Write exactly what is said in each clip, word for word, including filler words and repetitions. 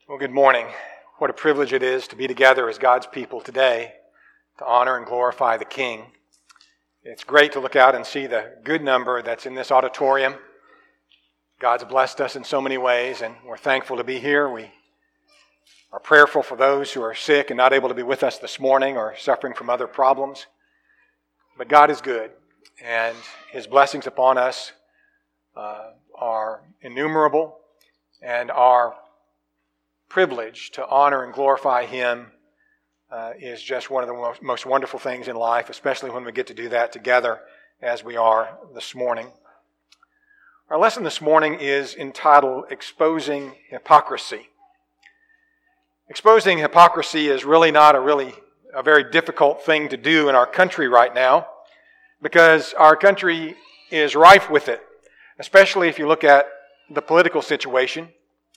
Well, good morning. What a privilege it is to be together as God's people today to honor and glorify the King. It's great to look out and see the good number that's in this auditorium. God's blessed us in so many ways, and we're thankful to be here. We are prayerful for those who are sick and not able to be with us this morning or suffering from other problems. But God is good, and His blessings upon us uh, are innumerable, and our privilege to honor and glorify Him uh, is just one of the most, most wonderful things in life, especially when we get to do that together as we are this morning. Our lesson this morning is entitled Exposing Hypocrisy. Exposing hypocrisy is really not a really a very difficult thing to do in our country right now, because our country is rife with it, especially if you look at the political situation.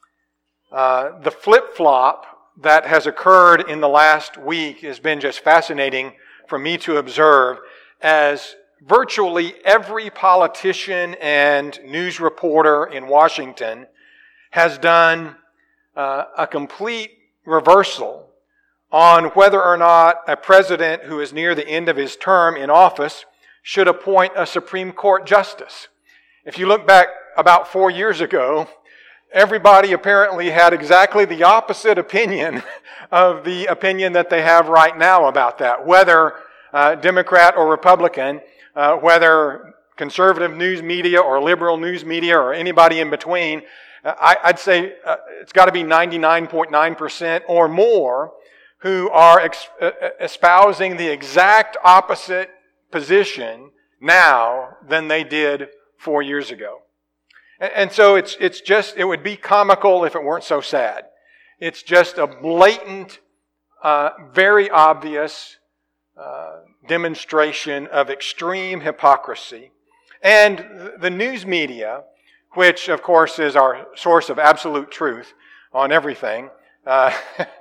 Uh, the flip-flop that has occurred in the last week has been just fascinating for me to observe, as virtually every politician and news reporter in Washington has done uh, a complete reversal on whether or not a president who is near the end of his term in office should appoint a Supreme Court justice. If you look back about four years ago, everybody apparently had exactly the opposite opinion of the opinion that they have right now about that. Whether uh, Democrat or Republican, uh, whether conservative news media or liberal news media or anybody in between, uh, I, I'd say uh, it's got to be ninety-nine point nine percent or more who are ex- uh, espousing the exact opposite position now than they did four years ago. And so it's it's just, it would be comical if it weren't so sad. It's just a blatant, uh, very obvious uh, demonstration of extreme hypocrisy. And the news media, which of course is our source of absolute truth on everything, uh,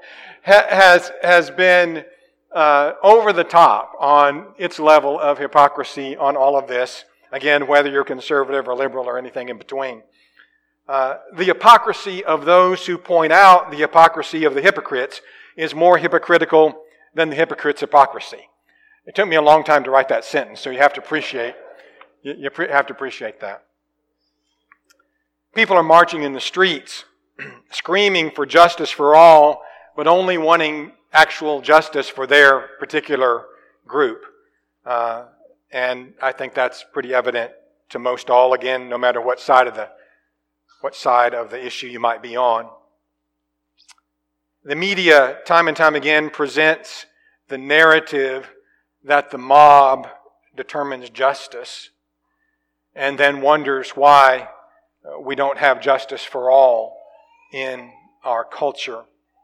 has, has been uh, over the top on its level of hypocrisy on all of this. Again, whether you're conservative or liberal or anything in between. Uh, the hypocrisy of those who point out the hypocrisy of the hypocrites is more hypocritical than the hypocrites' hypocrisy. It took me a long time to write that sentence, so you have to appreciate, you, you pre- have to appreciate that. People are marching in the streets, screaming for justice for all, but only wanting actual justice for their particular group. Uh, And I think that's pretty evident to most all, again, no matter what side of the what side of the issue you might be on. The media, time and time again, presents the narrative that the mob determines justice, and then wonders why we don't have justice for all in our culture.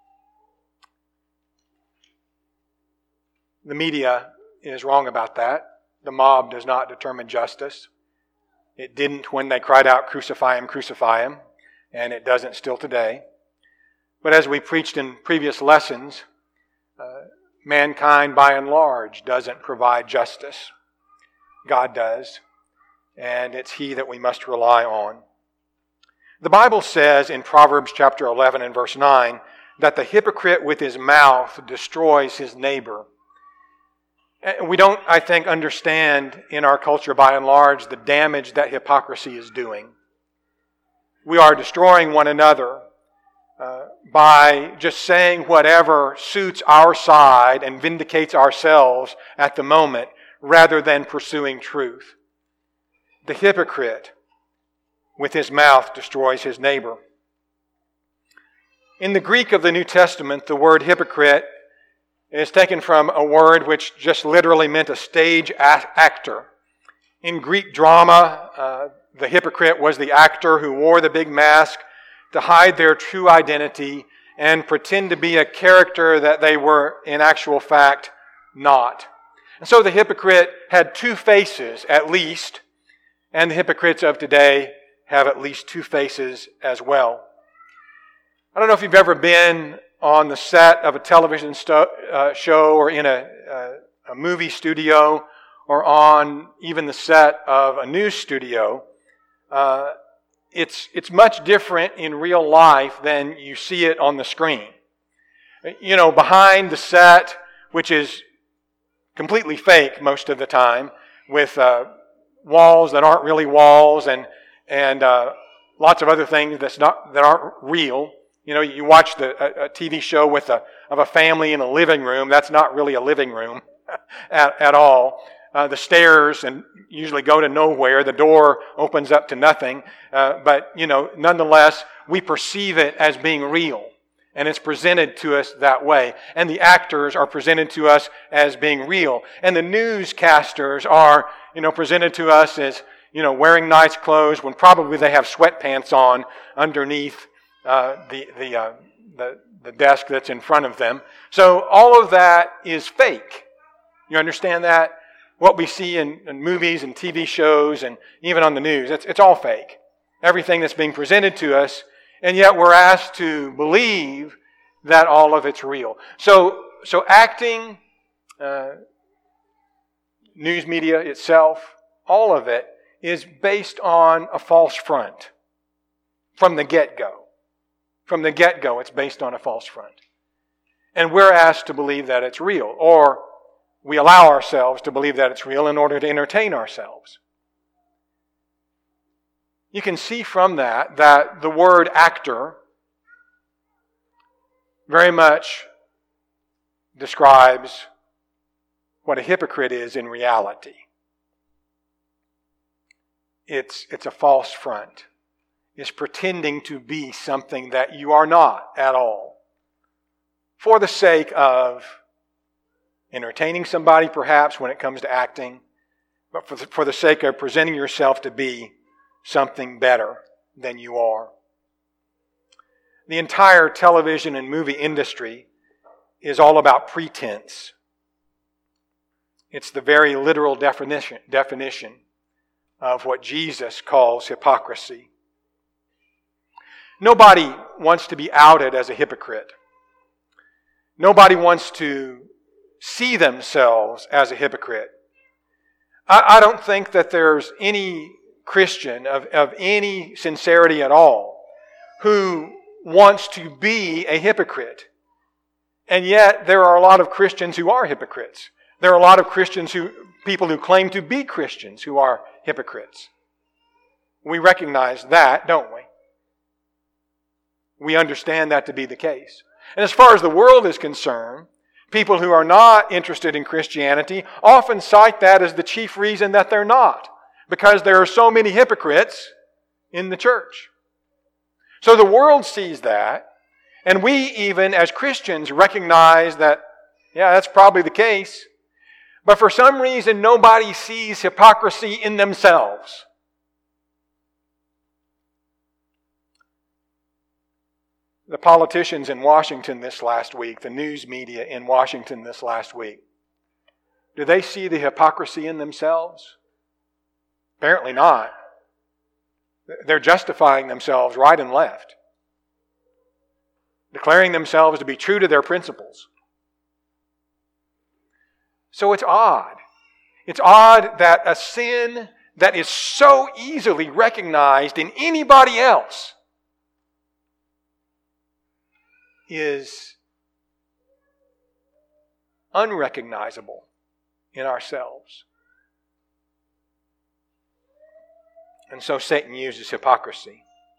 The media is wrong about that. The mob does not determine justice. It didn't when they cried out, "Crucify him, crucify him," and it doesn't still today. But as we preached in previous lessons, uh, mankind by and large doesn't provide justice. God does, and it's He that we must rely on. The Bible says in Proverbs chapter eleven and verse nine that the hypocrite with his mouth destroys his neighbor. We don't, I think, understand in our culture by and large the damage that hypocrisy is doing. We are destroying one another uh, by just saying whatever suits our side and vindicates ourselves at the moment, rather than pursuing truth. The hypocrite with his mouth destroys his neighbor. In the Greek of the New Testament, the word hypocrite is taken from a word which just literally meant a stage actor. In Greek drama, uh, the hypocrite was the actor who wore the big mask to hide their true identity and pretend to be a character that they were in actual fact not. And so the hypocrite had two faces at least, and the hypocrites of today have at least two faces as well. I don't know if you've ever been on the set of a television sto- uh, show or in a, uh, a movie studio or on even the set of a news studio. Uh, it's, it's much different in real life than you see it on the screen. You know, behind the set, which is completely fake most of the time, with uh, walls that aren't really walls and and uh, lots of other things that's not that aren't real. You know, you watch the a, a T V show with a of a family in a living room. That's not really a living room at at all. Uh, the stairs and usually go to nowhere. The door opens up to nothing. Uh, but you know, nonetheless, we perceive it as being real. And it's presented to us that way. And the actors are presented to us as being real. And the newscasters are, you know, presented to us as, you know, wearing nice clothes when probably they have sweatpants on underneath uh, the the, uh, the the desk that's in front of them. So all of that is fake. You understand that? What we see in, in movies and T V shows and even on the news, it's it's all fake. Everything that's being presented to us. And yet we're asked to believe that all of it's real. So, so acting, uh, news media itself, all of it is based on a false front from the get-go. From the get-go, it's based on a false front. And we're asked to believe that it's real, or we allow ourselves to believe that it's real in order to entertain ourselves. You can see from that that the word actor very much describes what a hypocrite is in reality. It's, it's a false front. It's pretending to be something that you are not at all. For the sake of entertaining somebody, perhaps, when it comes to acting, but for the, for the sake of presenting yourself to be something better than you are. The entire television and movie industry is all about pretense. It's the very literal definition, definition of what Jesus calls hypocrisy. Nobody wants to be outed as a hypocrite. Nobody wants to see themselves as a hypocrite. I, I don't think that there's any Christian of, of any sincerity at all who wants to be a hypocrite. And yet there are a lot of Christians who are hypocrites. There are a lot of Christians who, people who claim to be Christians who are hypocrites. We recognize that, don't we? We understand that to be the case. And as far as the world is concerned, people who are not interested in Christianity often cite that as the chief reason that they're not. Because there are so many hypocrites in the church. So the world sees that, and we even as Christians recognize that, yeah, that's probably the case. But for some reason, nobody sees hypocrisy in themselves. The politicians in Washington this last week, the news media in Washington this last week, do they see the hypocrisy in themselves? Apparently not. They're justifying themselves right and left, declaring themselves to be true to their principles. So it's odd. It's odd that a sin that is so easily recognized in anybody else is unrecognizable in ourselves. And so Satan uses hypocrisy.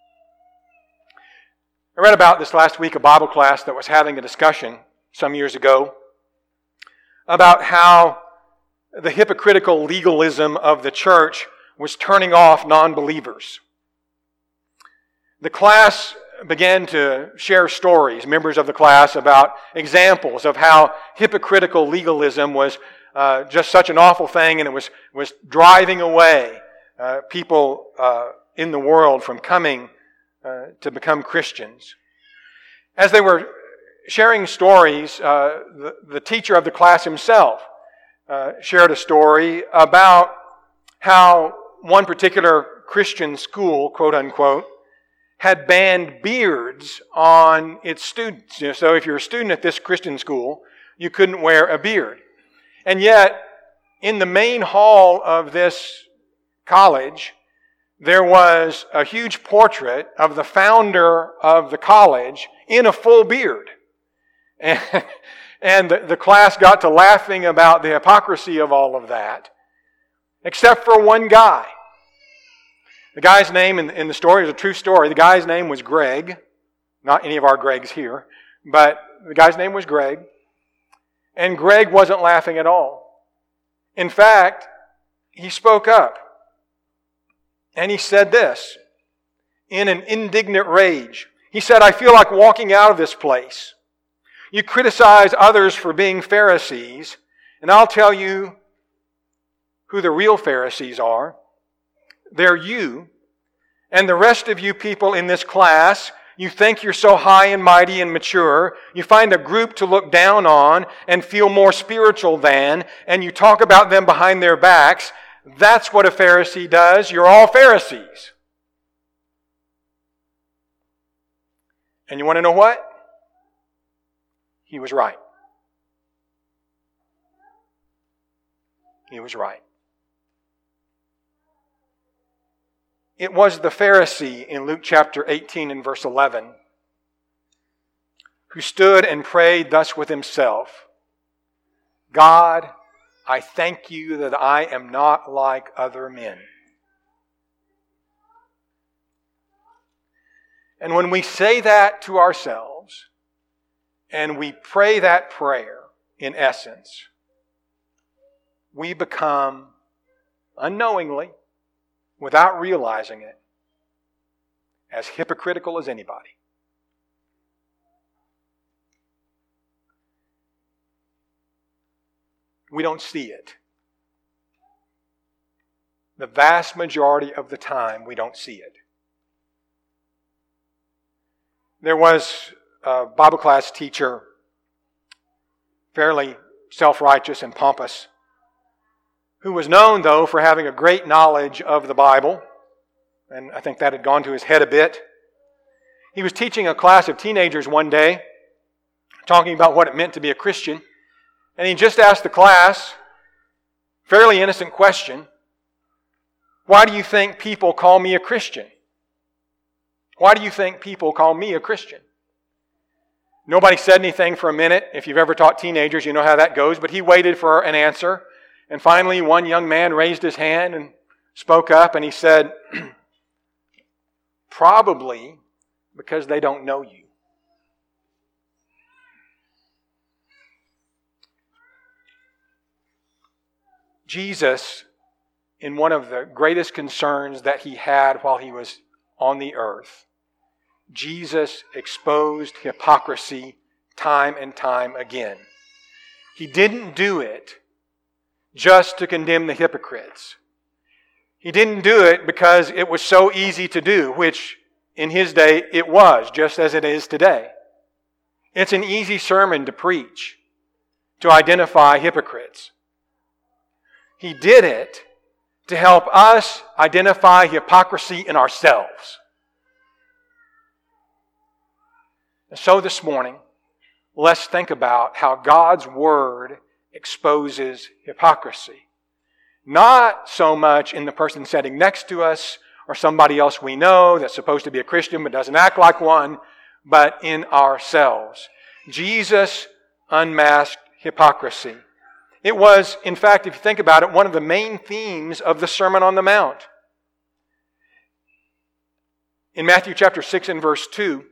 I read about this last week, a Bible class that was having a discussion some years ago about how the hypocritical legalism of the church was turning off non-believers. The class began to share stories, members of the class, about examples of how hypocritical legalism was uh, just such an awful thing, and it was, was driving away uh, people uh, in the world from coming uh, to become Christians. As they were sharing stories, uh, the, the teacher of the class himself uh, shared a story about how one particular Christian school, quote unquote, had banned beards on its students. You know, so if you're a student at this Christian school, you couldn't wear a beard. And yet, in the main hall of this college, there was a huge portrait of the founder of the college in a full beard. And, and the, the class got to laughing about the hypocrisy of all of that, except for one guy. The guy's name in, in the story is a true story. The guy's name was Greg. Not any of our Gregs here, but the guy's name was Greg. And Greg wasn't laughing at all. In fact, he spoke up. And he said this in an indignant rage. He said, "I feel like walking out of this place. You criticize others for being Pharisees, and I'll tell you who the real Pharisees are. They're you. And the rest of you people in this class, you think you're so high and mighty and mature. You find a group to look down on and feel more spiritual than, and you talk about them behind their backs. That's what a Pharisee does. You're all Pharisees." And you want to know what? He was right. He was right. It was the Pharisee in Luke chapter eighteen and verse eleven who stood and prayed thus with himself, "God, I thank you that I am not like other men." And when we say that to ourselves, and we pray that prayer, in essence, we become, unknowingly, without realizing it, as hypocritical as anybody. We don't see it. The vast majority of the time, we don't see it. There was a Bible class teacher, fairly self-righteous and pompous, who was known, though, for having a great knowledge of the Bible, and I think that had gone to his head a bit. He was teaching a class of teenagers one day, talking about what it meant to be a Christian, and he just asked the class, fairly innocent question, "Why do you think people call me a Christian? Why do you think people call me a Christian?" Nobody said anything for a minute. If you've ever taught teenagers, you know how that goes. But he waited for an answer. And finally, one young man raised his hand and spoke up, and he said, "Probably because they don't know you." Jesus, in one of the greatest concerns that he had while he was on the earth, Jesus exposed hypocrisy time and time again. He didn't do it just to condemn the hypocrites. He didn't do it because it was so easy to do, which in his day it was, just as it is today. It's an easy sermon to preach, to identify hypocrites. He did it to help us identify hypocrisy in ourselves. And so this morning, let's think about how God's Word exposes hypocrisy. Not so much in the person sitting next to us or somebody else we know that's supposed to be a Christian but doesn't act like one, but in ourselves. Jesus unmasked hypocrisy. It was, in fact, if you think about it, one of the main themes of the Sermon on the Mount. In Matthew chapter six and verse two,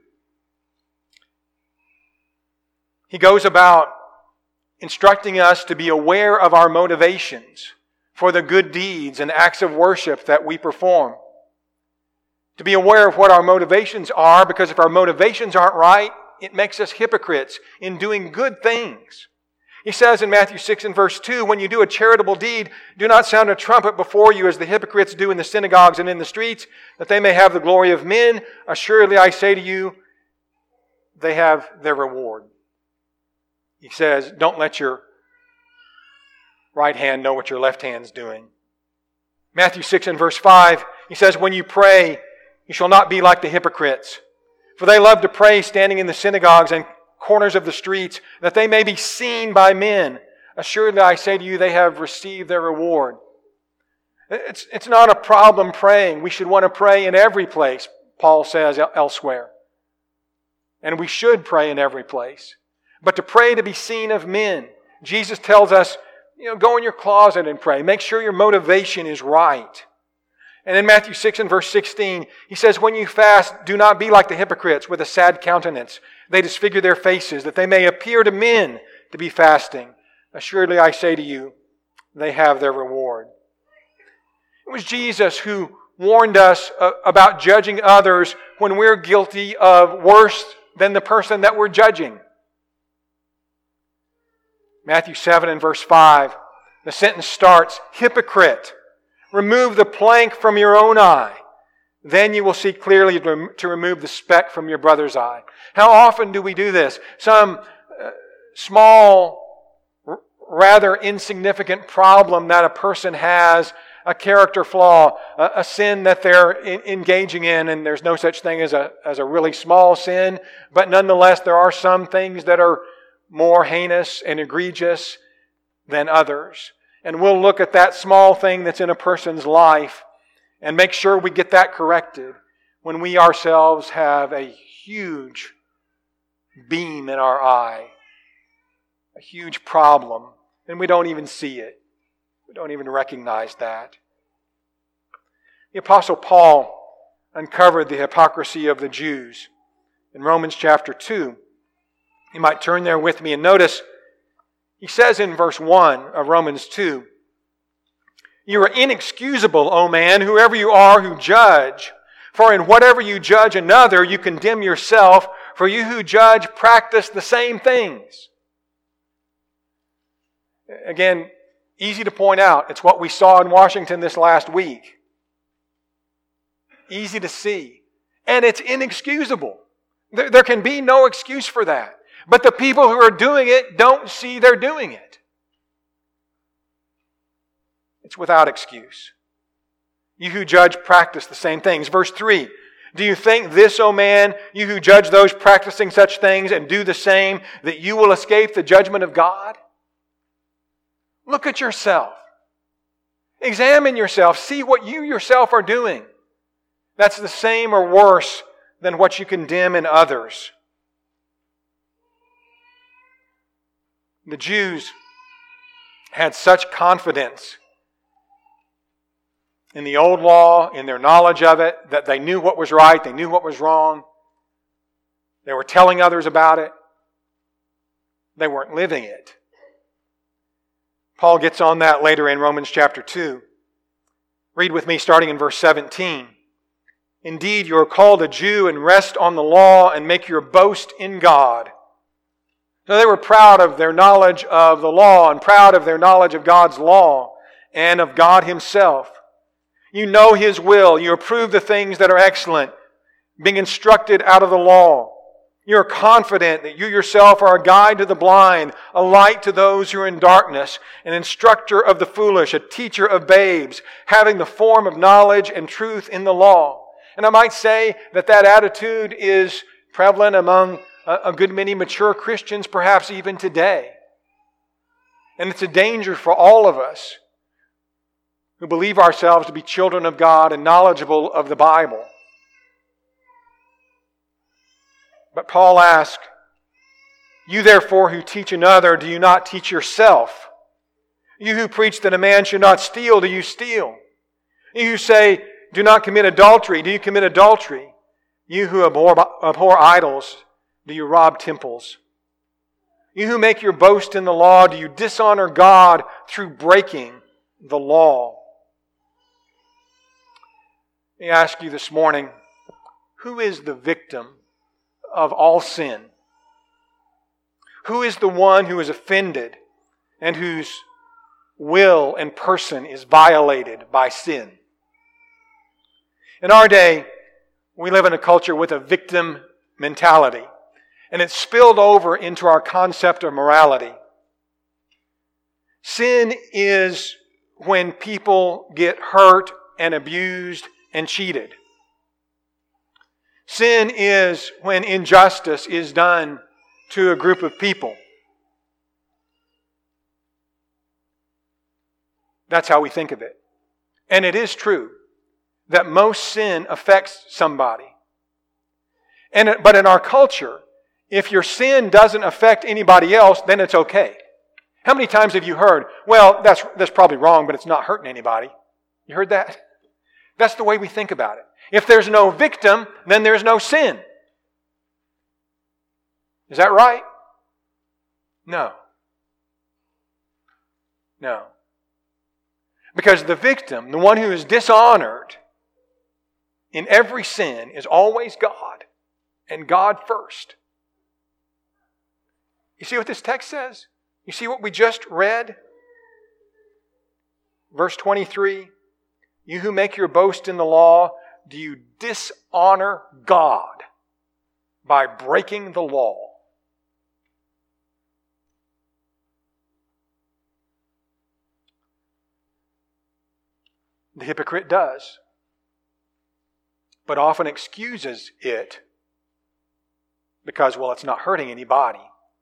he goes about instructing us to be aware of our motivations for the good deeds and acts of worship that we perform. To be aware of what our motivations are, because if our motivations aren't right, it makes us hypocrites in doing good things. He says in Matthew six and verse two, "When you do a charitable deed, do not sound a trumpet before you as the hypocrites do in the synagogues and in the streets, that they may have the glory of men. Assuredly, I say to you, they have their reward." He says, don't let your right hand know what your left hand's doing. Matthew six and verse five, he says, "When you pray, you shall not be like the hypocrites, for they love to pray standing in the synagogues and corners of the streets, that they may be seen by men. Assuredly, I say to you, they have received their reward." It's, it's not a problem praying. We should want to pray in every place, Paul says elsewhere. And we should pray in every place. But to pray to be seen of men, Jesus tells us, you know, go in your closet and pray. Make sure your motivation is right. And in Matthew six and verse sixteen, He says, when you fast, do not be like the hypocrites with a sad countenance. They disfigure their faces, that they may appear to men to be fasting. Assuredly, I say to you, they have their reward. It was Jesus who warned us about judging others when we're guilty of worse than the person that we're judging. Matthew seven and verse five, the sentence starts, hypocrite, remove the plank from your own eye. Then you will see clearly to remove the speck from your brother's eye. How often do we do this? Some uh, small, r- rather insignificant problem that a person has, a character flaw, a, a sin that they're in, engaging in, and there's no such thing as a, as a really small sin, but nonetheless there are some things that are more heinous and egregious than others. And we'll look at that small thing that's in a person's life and make sure we get that corrected when we ourselves have a huge beam in our eye, a huge problem, and we don't even see it. We don't even recognize that. The Apostle Paul uncovered the hypocrisy of the Jews in Romans chapter two. You might turn there with me and notice he says in verse one of Romans two, you are inexcusable, O man, whoever you are who judge. For in whatever you judge another, you condemn yourself, for you who judge practice the same things. Again, easy to point out. It's what we saw in Washington this last week. Easy to see. And it's inexcusable. There, there can be no excuse for that. But the people who are doing it don't see they're doing it. It's without excuse. You who judge practice the same things. Verse three, do you think this, O man, you who judge those practicing such things and do the same, that you will escape the judgment of God? Look at yourself. Examine yourself. See what you yourself are doing. That's the same or worse than what you condemn in others. The Jews had such confidence in the old law, in their knowledge of it, that they knew what was right, they knew what was wrong. They were telling others about it. They weren't living it. Paul gets on that later in Romans chapter two. Read with me starting in verse seventeen. Indeed, you are called a Jew and rest on the law and make your boast in God. So they were proud of their knowledge of the law and proud of their knowledge of God's law and of God Himself. You know His will. You approve the things that are excellent, being instructed out of the law. You are confident that you yourself are a guide to the blind, a light to those who are in darkness, an instructor of the foolish, a teacher of babes, having the form of knowledge and truth in the law. And I might say that that attitude is prevalent among a good many mature Christians, perhaps even today. And it's a danger for all of us who believe ourselves to be children of God and knowledgeable of the Bible. But Paul asks, you therefore who teach another, do you not teach yourself? You who preach that a man should not steal, do you steal? You who say, do not commit adultery, do you commit adultery? You who abhor, abhor idols, do you rob temples? You who make your boast in the law, do you dishonor God through breaking the law? Let me ask you this morning, who is the victim of all sin? Who is the one who is offended and whose will and person is violated by sin? In our day, we live in a culture with a victim mentality, and it's spilled over into our concept of morality. Sin is when people get hurt and abused and cheated. Sin is when injustice is done to a group of people. That's how we think of it. And it is true that most sin affects somebody. And but in our culture, if your sin doesn't affect anybody else, then it's okay. How many times have you heard, well, that's, that's probably wrong, but it's not hurting anybody? You heard that? That's the way we think about it. If there's no victim, then there's no sin. Is that right? No. No. Because the victim, the one who is dishonored in every sin, is always God, and God first. You see what this text says? You see what we just read? Verse twenty-three, you who make your boast in the law, do you dishonor God by breaking the law? The hypocrite does, but often excuses it because, well, it's not hurting anybody.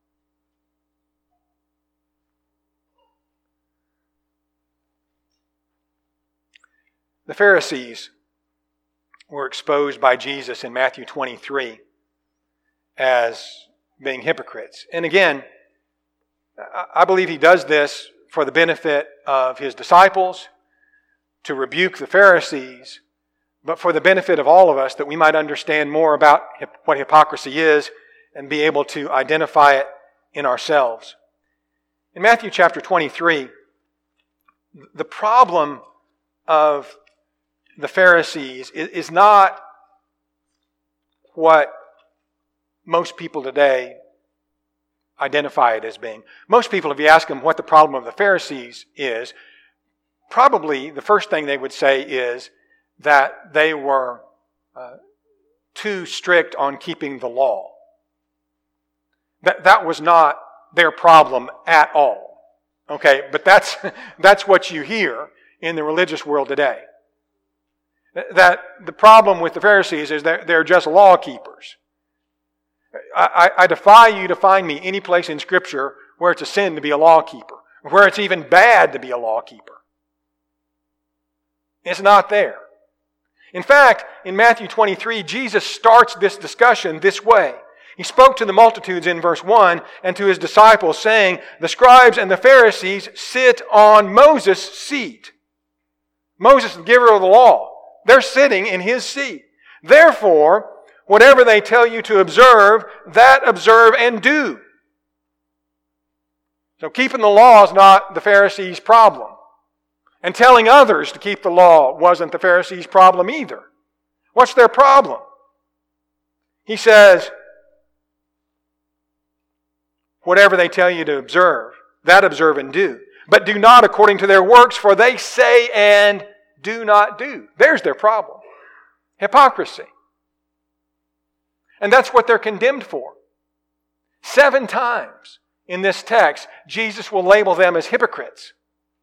The Pharisees were exposed by Jesus in Matthew twenty-three as being hypocrites. And again, I believe he does this for the benefit of his disciples, to rebuke the Pharisees, but for the benefit of all of us, that we might understand more about what hypocrisy is and be able to identify it in ourselves. In Matthew chapter twenty-three, the problem of the Pharisees is not what most people today identify it as being. Most people, if you ask them what the problem of the Pharisees is, probably the first thing they would say is that they were uh, too strict on keeping the law. That, that was not their problem at all. Okay, but that's, that's what you hear in the religious world today. That the problem with the Pharisees is that they're just law keepers. I, I, I defy you to find me any place in Scripture where it's a sin to be a law keeper, where it's even bad to be a law keeper. It's not there. In fact, in Matthew twenty-three, Jesus starts this discussion this way. He spoke to the multitudes in verse one and to his disciples, saying, the scribes and the Pharisees sit on Moses' seat. Moses, the giver of the law. They're sitting in his seat. Therefore, whatever they tell you to observe, that observe and do. So keeping the law is not the Pharisees' problem. And telling others to keep the law wasn't the Pharisees' problem either. What's their problem? He says, whatever they tell you to observe, that observe and do. But do not according to their works, for they say and do not do. There's their problem. Hypocrisy. And that's what they're condemned for. Seven times in this text, Jesus will label them as hypocrites.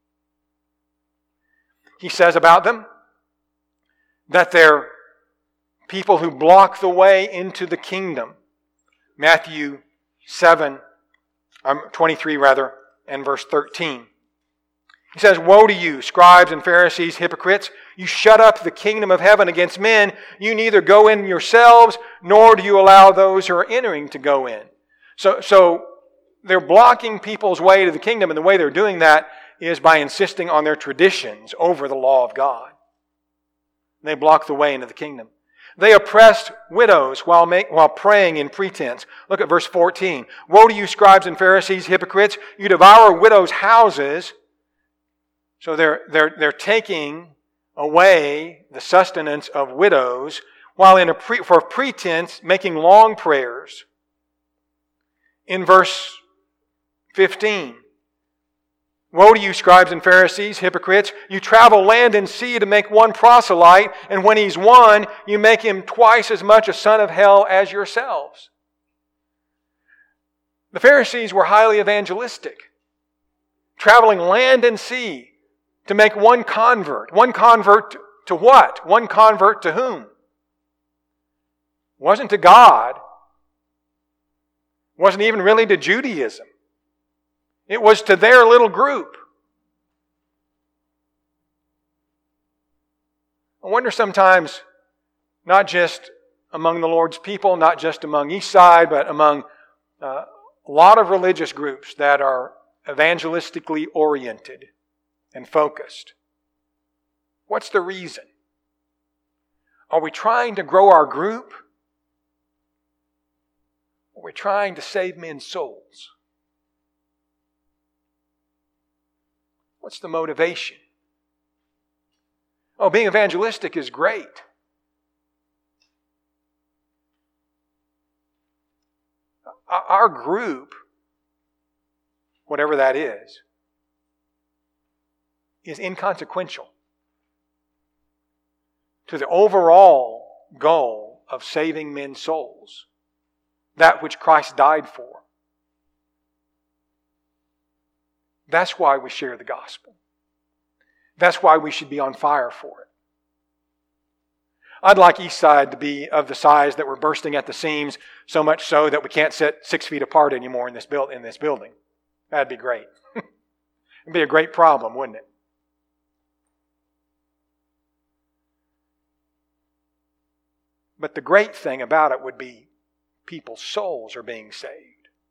He says about them that they're people who block the way into the kingdom. Matthew seven, um, twenty-three rather, and verse thirteen. He says, woe to you, scribes and Pharisees, hypocrites! You shut up the kingdom of heaven against men. You neither go in yourselves, nor do you allow those who are entering to go in. So, so they're blocking people's way to the kingdom, and the way they're doing that is by insisting on their traditions over the law of God. They block the way into the kingdom. They oppressed widows while make, while praying in pretense. Look at verse fourteen. Woe to you, scribes and Pharisees, hypocrites! You devour widows' houses. So they're, they're, they're taking away the sustenance of widows while in a pre, for pretense making long prayers. In verse fifteen, woe to you, scribes and Pharisees, hypocrites! You travel land and sea to make one proselyte, and when he's won, you make him twice as much a son of hell as yourselves. The Pharisees were highly evangelistic, traveling land and sea to make one convert. One convert to what? One convert to whom? It wasn't to God. It wasn't even really to Judaism. It was to their little group. I wonder sometimes, not just among the Lord's people, not just among Eastside, but among uh, a lot of religious groups that are evangelistically oriented and focused. What's the reason? Are we trying to grow our group? Or are we trying to save men's souls? What's the motivation? Oh, being evangelistic is great. Our group, whatever that is, is inconsequential to the overall goal of saving men's souls, that which Christ died for. That's why we share the gospel. That's why we should be on fire for it. I'd like Eastside to be of the size that we're bursting at the seams, so much so that we can't sit six feet apart anymore in this, build, in this building. That'd be great. It'd be a great problem, wouldn't it? But the great thing about it would be people's souls are being saved.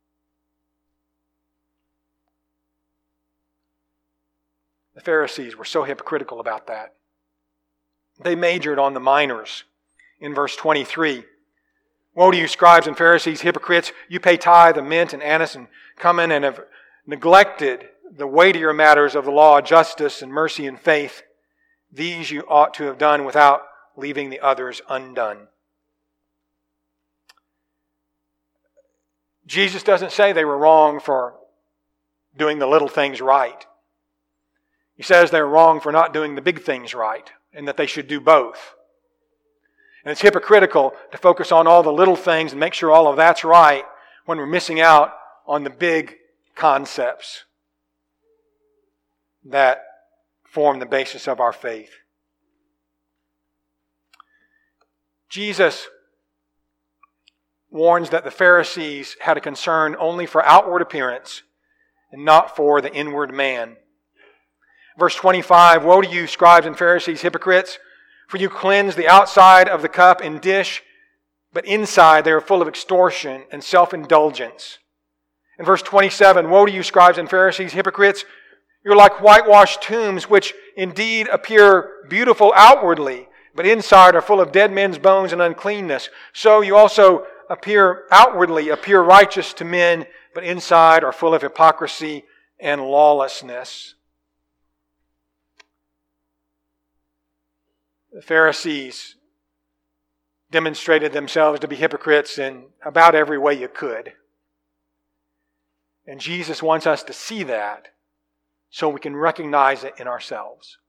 The Pharisees were so hypocritical about that. They majored on the minors. In verse twenty-three, woe to you, scribes and Pharisees, hypocrites! You pay tithe of mint and anise and cumin and have neglected the weightier matters of the law, justice and mercy and faith. These you ought to have done without leaving the others undone. Jesus doesn't say they were wrong for doing the little things right. He says they're wrong for not doing the big things right, and that they should do both. And it's hypocritical to focus on all the little things and make sure all of that's right when we're missing out on the big concepts that form the basis of our faith. Jesus warns that the Pharisees had a concern only for outward appearance and not for the inward man. Verse twenty-five, woe to you, scribes and Pharisees, hypocrites, for you cleanse the outside of the cup and dish, but inside they are full of extortion and self-indulgence. In verse twenty-seven, woe to you, scribes and Pharisees, hypocrites, you're like whitewashed tombs, which indeed appear beautiful outwardly, but inside are full of dead men's bones and uncleanness. So you also appear outwardly, appear righteous to men, but inside are full of hypocrisy and lawlessness. The Pharisees demonstrated themselves to be hypocrites in about every way you could. And Jesus wants us to see that so we can recognize it in ourselves.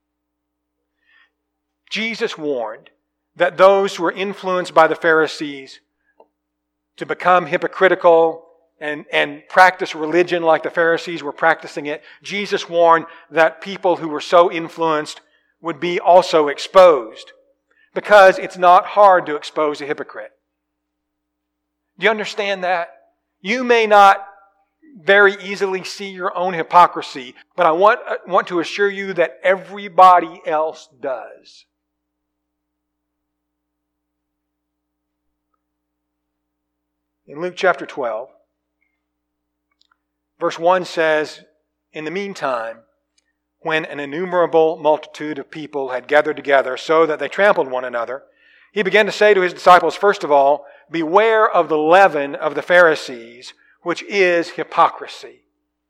Jesus warned that those who were influenced by the Pharisees to become hypocritical and, and practice religion like the Pharisees were practicing it, Jesus warned that people who were so influenced would be also exposed, because it's not hard to expose a hypocrite. Do you understand that? You may not very easily see your own hypocrisy, but I want, I want to assure you that everybody else does. In Luke chapter twelve, verse one says, in the meantime, when an innumerable multitude of people had gathered together so that they trampled one another, he began to say to his disciples, first of all, beware of the leaven of the Pharisees, which is hypocrisy.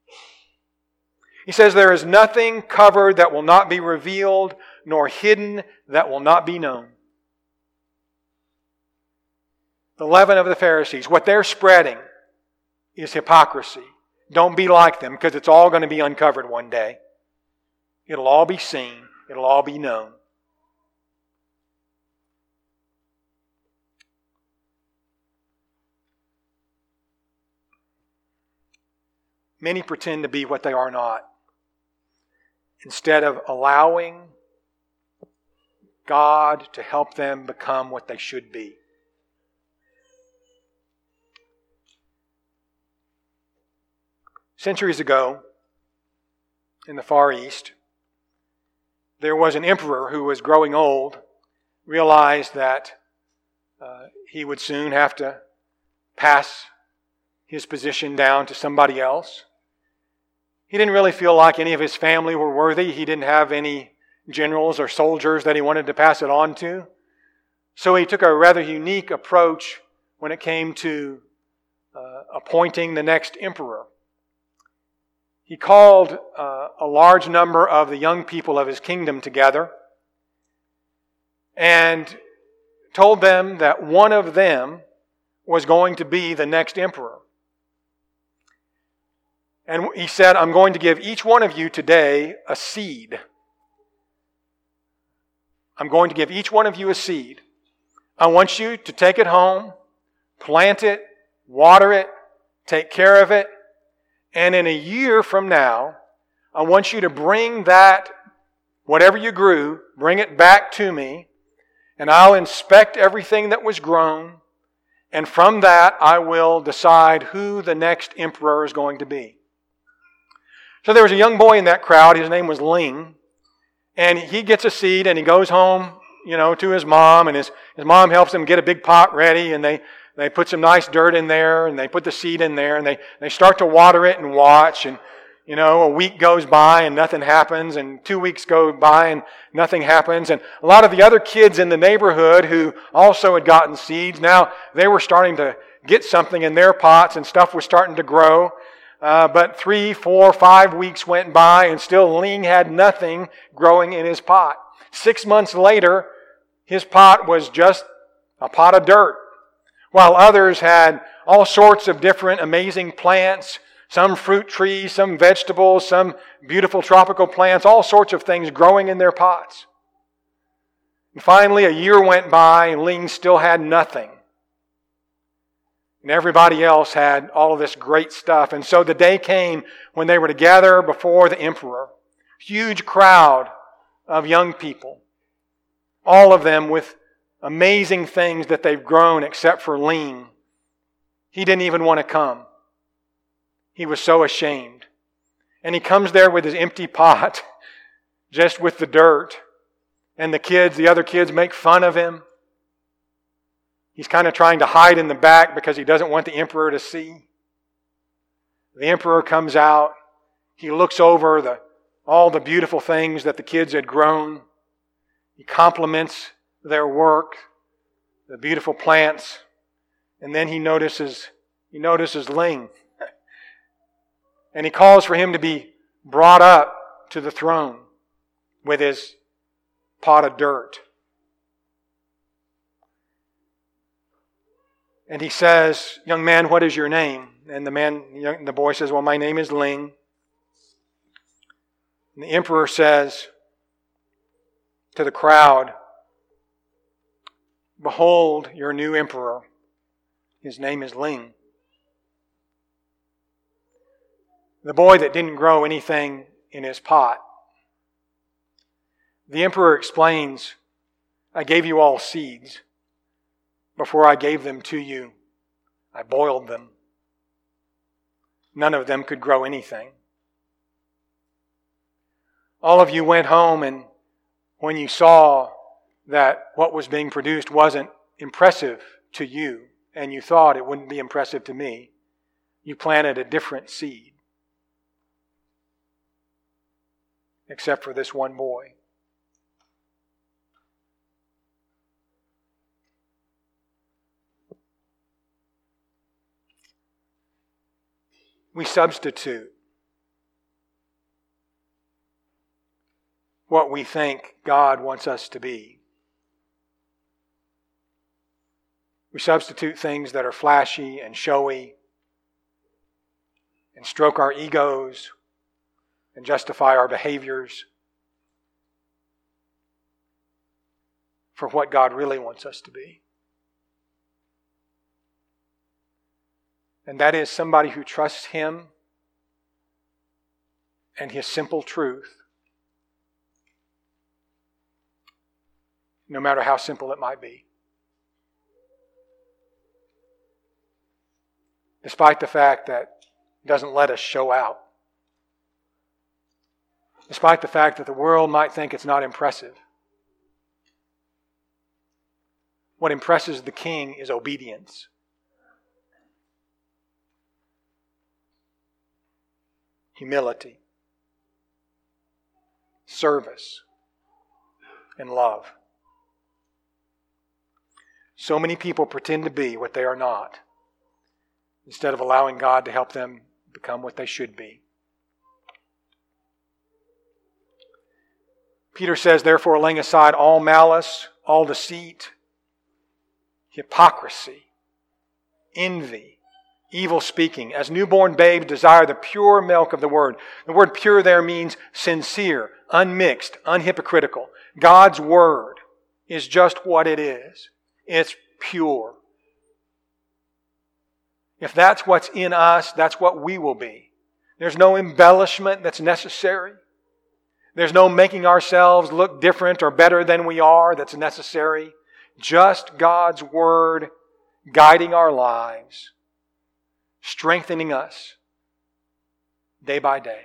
He says, there is nothing covered that will not be revealed, nor hidden that will not be known. The leaven of the Pharisees, what they're spreading is hypocrisy. Don't be like them, because it's all going to be uncovered one day. It'll all be seen. It'll all be known. Many pretend to be what they are not, instead of allowing God to help them become what they should be. Centuries ago, in the Far East, there was an emperor who was growing old, realized that uh, he would soon have to pass his position down to somebody else. He didn't really feel like any of his family were worthy. He didn't have any generals or soldiers that he wanted to pass it on to. So he took a rather unique approach when it came to uh, appointing the next emperor. He called uh, a large number of the young people of his kingdom together and told them that one of them was going to be the next emperor. And he said, I'm going to give each one of you today a seed. I'm going to give each one of you a seed. I want you to take it home, plant it, water it, take care of it, and in a year from now, I want you to bring that, whatever you grew, bring it back to me, and I'll inspect everything that was grown, and from that I will decide who the next emperor is going to be. So there was a young boy in that crowd, his name was Ling, and he gets a seed and he goes home, you know, to his mom, and his, his mom helps him get a big pot ready, and they, they put some nice dirt in there, and they put the seed in there, and they, they start to water it and watch, and, you know, a week goes by and nothing happens, and two weeks go by and nothing happens, and a lot of the other kids in the neighborhood who also had gotten seeds, now they were starting to get something in their pots, and stuff was starting to grow. Uh, but three, four, five weeks went by, and still Ling had nothing growing in his pot. Six months later, his pot was just a pot of dirt, while others had all sorts of different amazing plants, some fruit trees, some vegetables, some beautiful tropical plants, all sorts of things growing in their pots. And finally, a year went by, and Ling still had nothing. And everybody else had all of this great stuff. And so the day came when they were to gather before the emperor. Huge crowd of young people. All of them with amazing things that they've grown except for Ling. He didn't even want to come. He was so ashamed. And he comes there with his empty pot, just with the dirt. And the kids, the other kids make fun of him. He's kind of trying to hide in the back because he doesn't want the emperor to see. The emperor comes out. He looks over the, all the beautiful things that the kids had grown. He compliments their work, the beautiful plants. And then he notices, he notices Ling. And he calls for him to be brought up to the throne with his pot of dirt. And he says, young man, what is your name? And the man, young, the boy says, well, my name is Ling. And the emperor says to the crowd, behold your new emperor. His name is Ling. The boy that didn't grow anything in his pot. The emperor explains, I gave you all seeds. Before I gave them to you, I boiled them. None of them could grow anything. All of you went home, and when you saw that what was being produced wasn't impressive to you, and you thought it wouldn't be impressive to me, you planted a different seed. Except for this one boy. We substitute what we think God wants us to be. We substitute things that are flashy and showy and stroke our egos and justify our behaviors for what God really wants us to be. And that is somebody who trusts Him and His simple truth, no matter how simple it might be. Despite the fact that it doesn't let us show out. despite the fact that the world might think it's not impressive. What impresses the king is obedience. Humility, service, and love. So many people pretend to be what they are not, instead of allowing God to help them become what they should be. Peter says, therefore, laying aside all malice, all deceit, hypocrisy, envy, evil speaking, as newborn babes desire the pure milk of the word. The word pure there means sincere, unmixed, unhypocritical. God's word is just what it is. It's pure. If that's what's in us, that's what we will be. There's no embellishment that's necessary. There's no making ourselves look different or better than we are that's necessary. Just God's word guiding our lives, strengthening us day by day.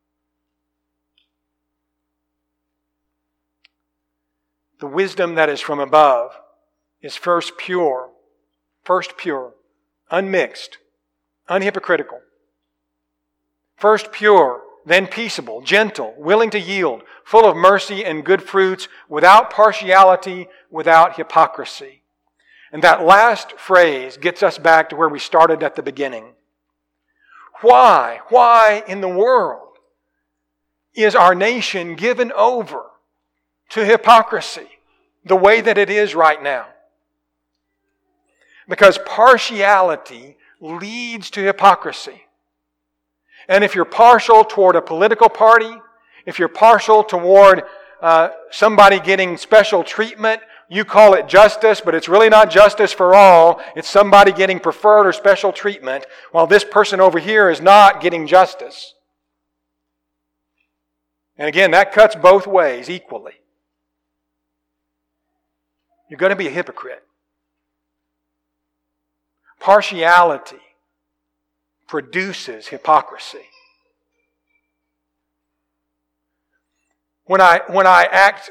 The wisdom that is from above is first pure, first pure, unmixed, unhypocritical. First pure, then peaceable, gentle, willing to yield, full of mercy and good fruits, without partiality, without hypocrisy. And that last phrase gets us back to where we started at the beginning. Why, why in the world is our nation given over to hypocrisy the way that it is right now? Because partiality leads to hypocrisy. And if you're partial toward a political party, if you're partial toward uh, somebody getting special treatment, you call it justice, but it's really not justice for all. It's somebody getting preferred or special treatment, while this person over here is not getting justice. And again, that cuts both ways equally. You're going to be a hypocrite. Partiality produces hypocrisy. When I, when I act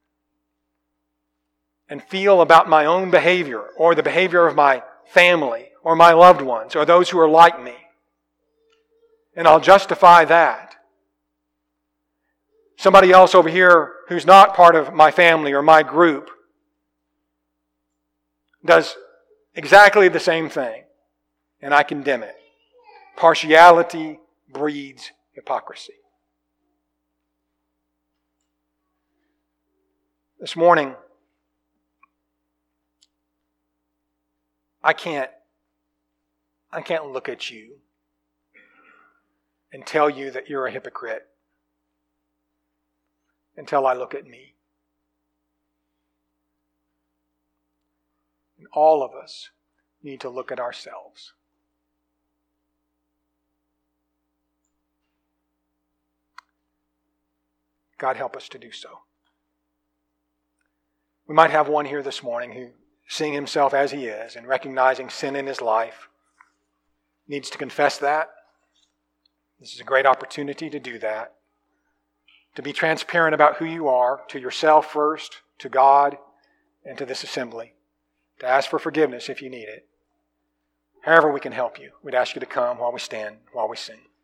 and feel about my own behavior or the behavior of my family or my loved ones or those who are like me, and I'll justify that. Somebody else over here who's not part of my family or my group does exactly the same thing, and I condemn it. Partiality breeds hypocrisy. This morning, I can't, I can't look at you and tell you that you're a hypocrite until I look at me. And all of us need to look at ourselves. God help us to do so. We might have one here this morning who, seeing himself as he is and recognizing sin in his life, needs to confess that. This is a great opportunity to do that. To be transparent about who you are, to yourself first, to God, and to this assembly. To ask for forgiveness if you need it. However we can help you, we'd ask you to come while we stand, while we sing.